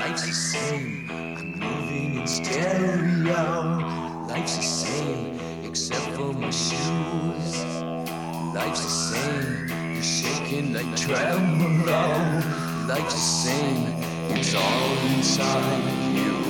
Life's the same, I'm moving in stereo. Life's the same, except for my shoes. Life's the same, you're shaking like tremolo. Life's the same, it's all inside you.